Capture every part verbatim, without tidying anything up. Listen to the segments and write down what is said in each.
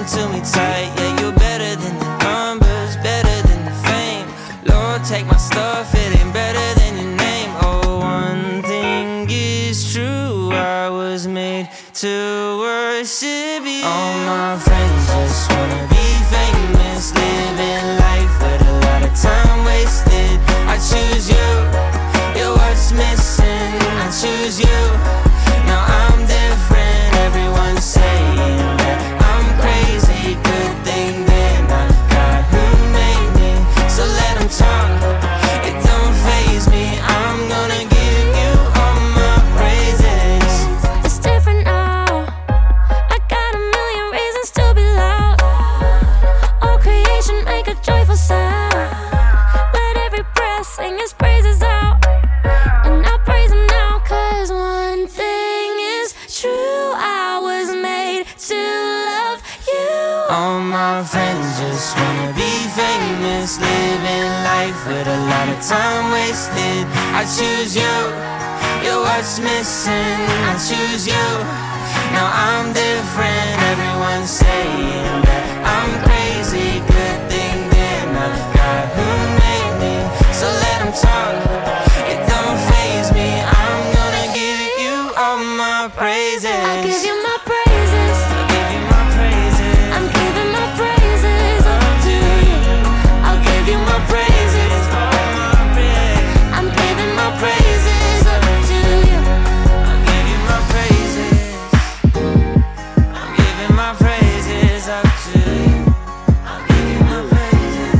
holding to me tight. Yeah, you're better than the numbers, better than the fame. Lord, take my stuff, it ain't better than your name. Oh, one thing is true, I was made to worship you. All my friends just wanna be famous, living life with a lot of time wasted. I choose you, you're what's missing. I choose you, now I'm different. Everyone's saying that I'm crazy, good thing they're not God who made me. So let them talk, it don't faze me. I'm gonna give you all my praises. It's different now, I got a million reasons to be loud. All creation make a joyful sound. Let every breath sing his praises out. And I praise him now, cause one thing is true, I was made to love you. All my friends just wanna be famous, living life with a lot of time wasted. I choose you, you're what's missing. I choose you, now I'm different. Everyone's saying that I'm crazy, good thing they're not God who made me. So let them talk, it don't faze me. I'm gonna give you all my praises. I give you my praises, I'll give you my praises. I'm giving my praises up to you. I'll give you my praises, I'm giving my praises up to you. I'll give you my praises. I'm giving my praises up to you. I'll give you my praises.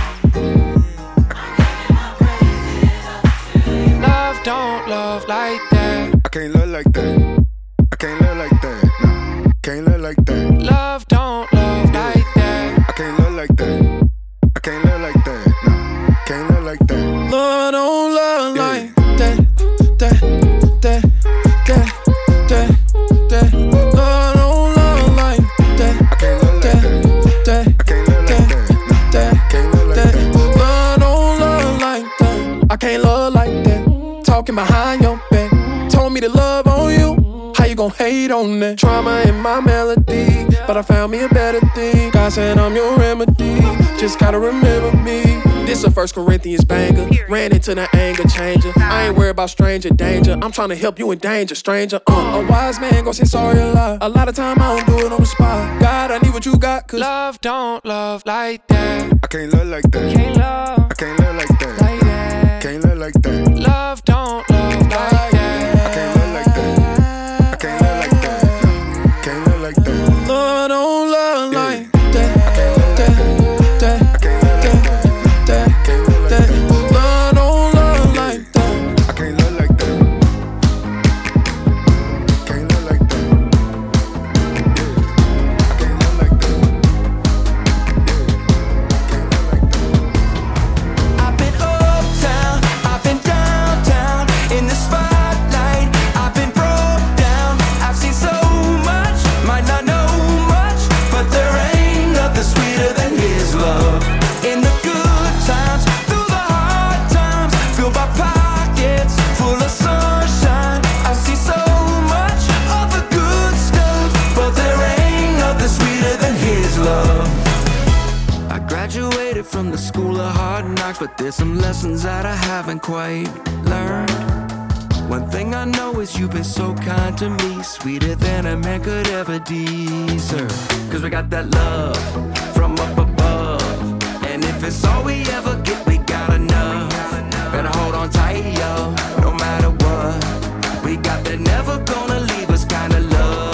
Love don't love like that. I can't love like that. I can't love like that. Nah, can't love like that. Love don't love like that. I can't love like that. I can't love like that. Nah, can't love like that. Love don't love Yeah. like that. That, that, that, that, that. Love don't love like that. I can't love like that. That, I can't love like that. Nah, that, can't love like that. that. Love don't love like that. I can't love like that. Talking behind your back. Told me to love on you. How you gon' hate on that? Trauma in my melody, but I found me a better thing. God said I'm your remedy. Just gotta remember me. This a First Corinthians banger. Ran into the anger changer. I ain't worried about stranger danger. I'm trying to help you in danger, stranger. Uh, a wise man gon' say sorry a lot. A lot of time I don't do it on the spot. God, I need what you got, cause love don't love like that. I can't love like that. Can't love I can't love like that. like that. Can't love like that. Love don't love like that. I can't love like that. I can't love like that. Nah, can't love like that. Love don't love Yeah. like that. That, that, I can't love like that. that, Can't love like that. that. Love don't love like that. I can't love like that. Can't love like that. Yeah. I can't love like that. Yeah. Can't love like that. I've been uptown, I've been downtown, in the spotlight, I've been broke down. I've seen so much, might not know much, but there ain't nothing sweeter than his love. In the good times, through the hard times, filled my pockets full of sunshine. I've seen so much of the good stuff, but there ain't nothing sweeter than his love. I graduated from the school of hard knocks, but there's some lessons that I haven't quite learned. One thing I know is you've been so kind to me, sweeter than a man could ever deserve. Cause we got that love from up above, and if it's all we ever get, we got enough. Better hold on tight, yo, no matter what. We got that never gonna leave us kind of love.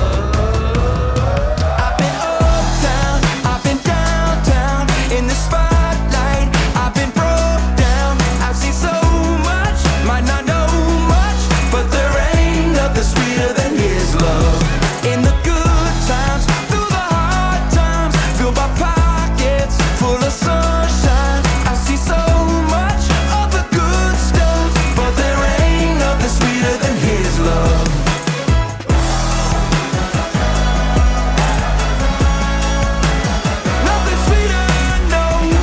I've been uptown, I've been downtown, in the spotlight, I've been broke down. I've seen so much, might not know much, but there ain't nothing sweeter than his love. In the good times, through the hard times, fill my pockets full of sunshine. I see so much of the good stuff, but there ain't nothing sweeter than his love. Nothing sweeter, no.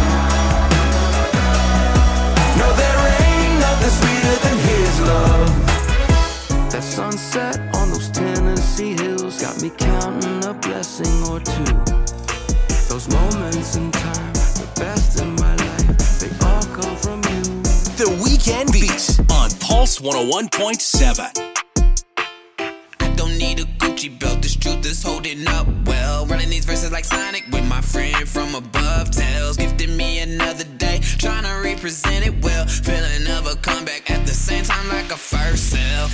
No, there ain't nothing sweeter than his love. That sunset on those Tennessee hills, got me counting a blessing or two. Those moments in time, the best in my life, they all come from you. The Weekend Beats on Pulse one oh one point seven. I don't need a Gucci belt, this truth is holding up well. Running these verses like Sonic with my friend from above. Tells gifted me another day, trying to represent it well. Feeling of a comeback at the same time like a first self.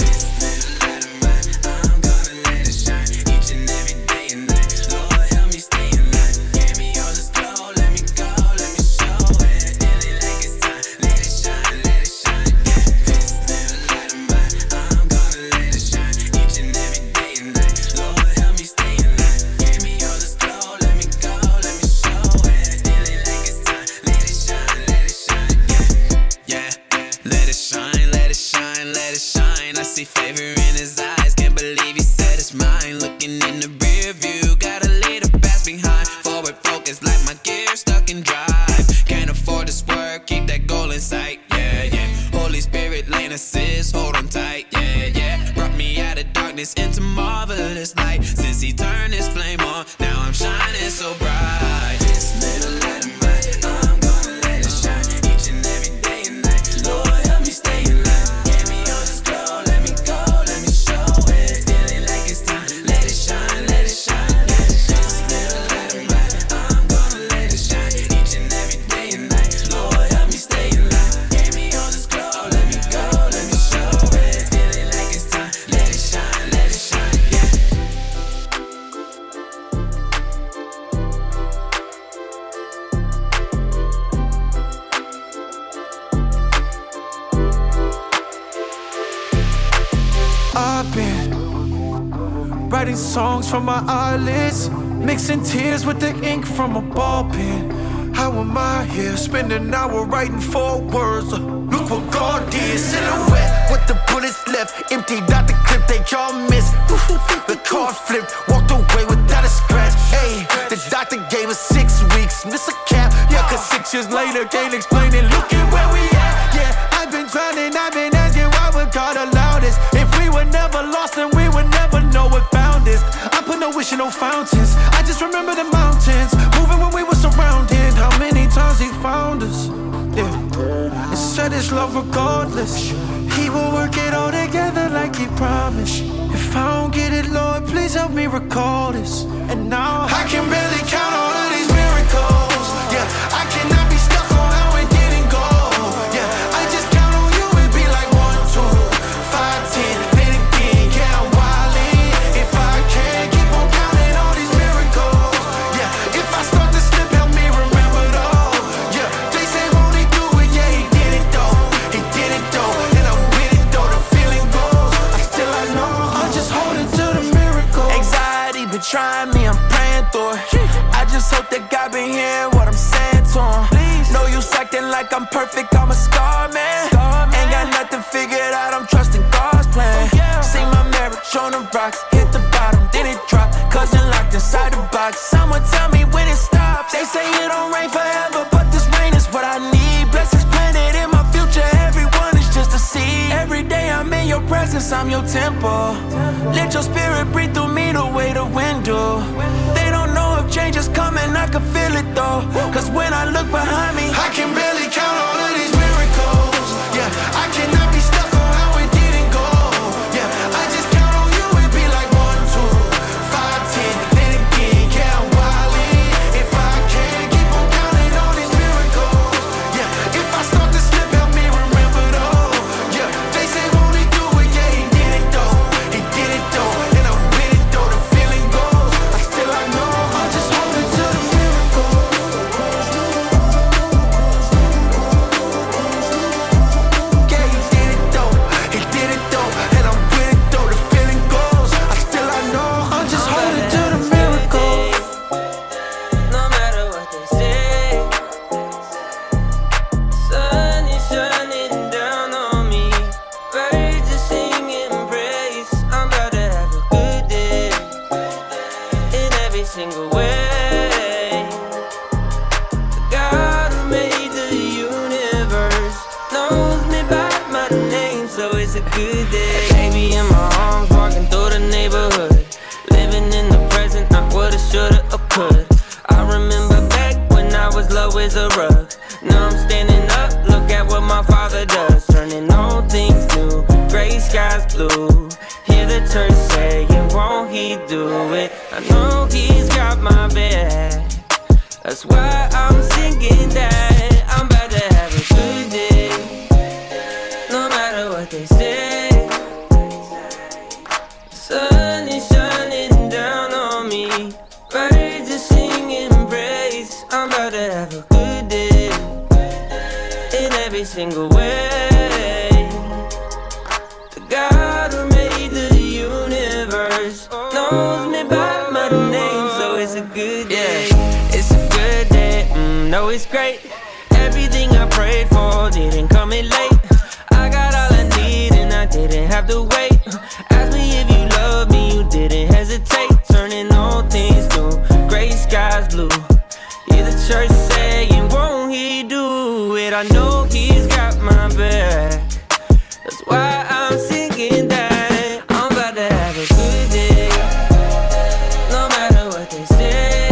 Favor in his eyes, can't believe he said it's mine. Looking in the rear view, got a little pass behind. Forward focus like my gear stuck in drive. Can't afford to swerve, keep that goal in sight. Yeah, yeah. Holy Spirit lane assist, hold on tight. Yeah, yeah. Brought me out of darkness into marvelous light. Since he turned his flame on, now I'm shining so bright. This little light of mine, I'm gonna let it shine each and every day and night. Lord, help me stay in line. Writing songs from my eyelids, mixing tears with the ink from a ball pen. How am I here, spending an hour writing four words? Look what God did. Silhouette with the bullets left, emptied out the clip they all missed. The car flipped, walked away without a scratch. Hey, the doctor gave us six weeks, miss a cap. Yeah, cause six years later can't explain it. Look at where we at. Yeah, I've been drowning, I've been asking why would God allow this? If we were never lost, then we would never know what found us. I put no wish in no fountains, I just remember the mountains moving when we were surrounded. How many times he found us? Yeah, and said his love regardless. He will work it all together like he promised. If I don't get it, Lord, please help me recall this. And now I can barely count all of these miracles. Yeah, I cannot be stuck on how it didn't go. Yeah, I just count on you, it'd be like one, two, five, ten. Then again, yeah, I'm wildin'. If I can't keep on counting all these miracles. Yeah, if I start to slip, help me remember though. Yeah, they say won't he do it? Yeah, he did it though. He did it though. And I'm with it though. The feeling goes. I still I know I'm just holding to the miracle. Anxiety been trying me, I'm praying through it. I just hope that God been hearing what I'm saying to him. No use acting like I'm perfect, I'm a scar man. Ain't got nothing figured out, I'm trusting God's plan. See my marriage on the rocks, hit the bottom, then it dropped. Cousin locked inside the box. Someone tell me when it stops. They say it don't rain forever, but this rain is what I need. Blessings planted in my future, everyone is just a seed. Every day I'm in your presence, I'm your temple. Let your spirit breathe through me the way the wind do. They don't know if change is coming, I can feel it though. Cause when I look behind me, I can barely count all of these miracles. Yeah, I cannot be stuck on how it didn't go. Yeah, I just count on you, it'd be like one, two, five, ten. Then again, yeah, I'm wildin'. If I can't keep on counting all these miracles. Yeah, if I start to slip, help me remember though. Yeah, they say won't he do it? Yeah, he did it though. He did it though. And I'm with it though. The feeling goes. I still I know I'm just holding to the miracle. blue. Hear the church saying, won't he do it? I know he's got my back. That's why I'm singing that I'm about to have a good day. No matter what they say. Sun is shining down on me. Birds are singing praise. I'm about to have a good day. In every single way. The God who made the universe knows me by my name, so it's a good day. Yeah, it's a good day, mm, no it's great. Everything I prayed for didn't come in late. I got all I need and I didn't have to wait. Ask me if you love me, you didn't hesitate. Turning all things new, gray skies blue. Hear the church saying, won't he do it? I know he's got my back. That's why I'm singing that I'm about to have a good day. No matter what they say.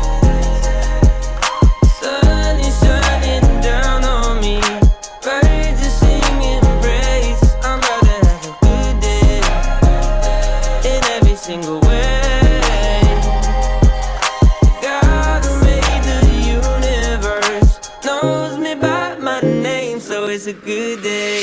Sun is shining down on me. Birds are singing praise. I'm about to have a good day. In every single way. God who made the universe knows me by my name, so it's a good day.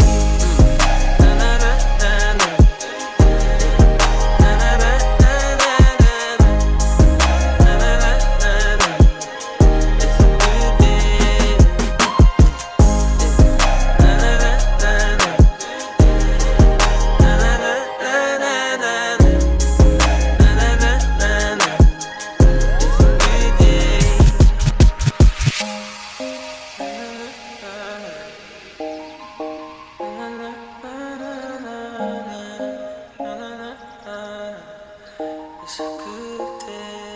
It's a good day.